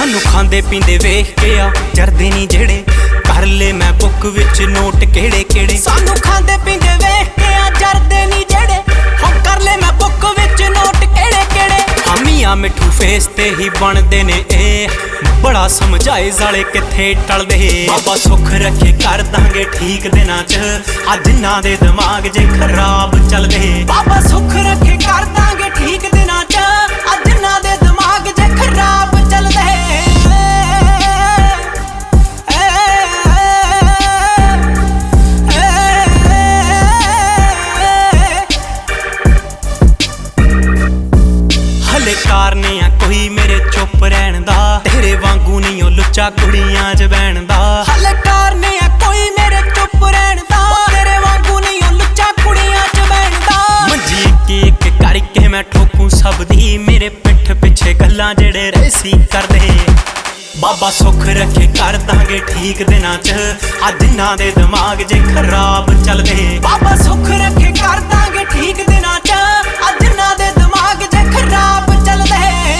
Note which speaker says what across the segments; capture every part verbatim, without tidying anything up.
Speaker 1: सानू खांदे पींदे वेख के आ जरदे नी जेड़े कर ले मैं बुक विच नोट केड़े केड़े। सानू खांदे पींदे वेख के आ जरदे नी जेड़े हो कर ले मैं बुक विच नोट केड़े केड़े। हमिया मिठू फेस ते ही बनदे ने ए बड़ा समझाए जाले किथे टलदे। बाबा सुख रखे कर दांगे ठीक दिनां च आ जिन्हां दे दिमाग जे खराब चलदे। बाबा सुख रखे कर दांगे ठीक दिनां च आ जिन्हां दे दिमाग जे खराब चलदे। हले कारने आ कोई मेरे चुप रहन दा तेरे वांगू नहीं ओ लुच्चा कुड़ियां च बैण दा। हले कारने आ कोई मेरे चुप रहन दा तेरे वांगू नहीं ओ लुच्चा कुड़ियां च बैण दा। मंजी एक एक करके मैं ठोकूं सब दी मेरे पिठ पिछे गल्लां जेड़े रेसी करदे। बाबा सुख रखे कर दांगे ठीक दिनां च आ जिन्हां दे दिमाग जे खराब चलदे। बाबा सुख रखे कर दांगे ठीक दिनां च आ जिन्हां दे दिमाग जे खराब चलदे।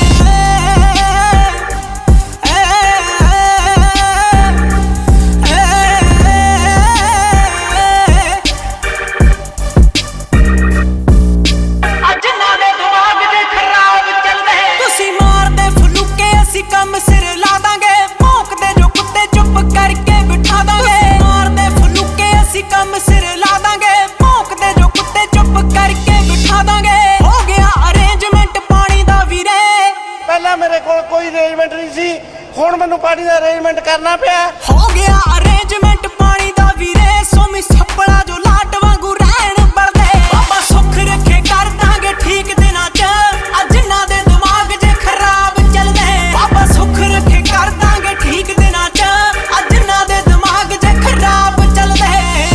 Speaker 1: कम सिर ला दांगे भौंकदे जो कुत्ते चुप करके बिठा दांगे। मारदे फलूके असी कम सिर ला दांगे भौंकदे जो कुत्ते चुप करके बिठा दांगे। हो गया अरेंजमेंट पानी दा वीरे
Speaker 2: पहला मेरे कोल कोई अरेंजमेंट नहीं सी हुण मैनूं पानी दा अरेंजमेंट करना पिया।
Speaker 1: हो गया अरेंजमेंट पानी दा वीरे सोमी सपड़ा जो लाट वांगू रहन बरदे। बाबा सुख रखे कर दांगे ठीक दिनां च आ जिन्हां दे दिमाग जे खराब चलदे। बाबा सुख रखे कर दांगे ठीक दिनां च आ जिन्हां दे दिमाग जे खराब चलदे।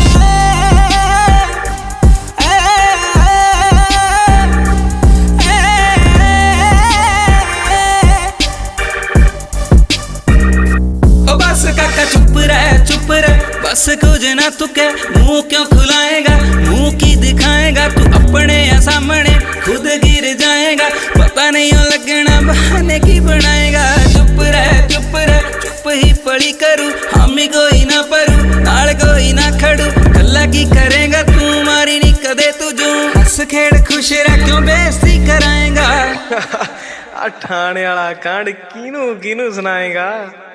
Speaker 3: ओ बस काका चुप रह चुप रह बस कुछ ना तू कह मुंह क्यों खुलाएगा मुंह की दिखाएगा तू अपने सामने खुद गिर जाएगा पता नहीं हो लगना बहाने की बनाएगा। चुप रह चुप रह चुप ही पड़ी करूँ हम ही कोई ना परू नाल कोई ना खड़ू गल्ला की करेगा तू मारी नहीं कदे तुझू हंस खेड़ खुश रह क्यों बेइज्जती कराएगा।
Speaker 2: ठाणे वाला कांड किनू किनू सुनाएगा।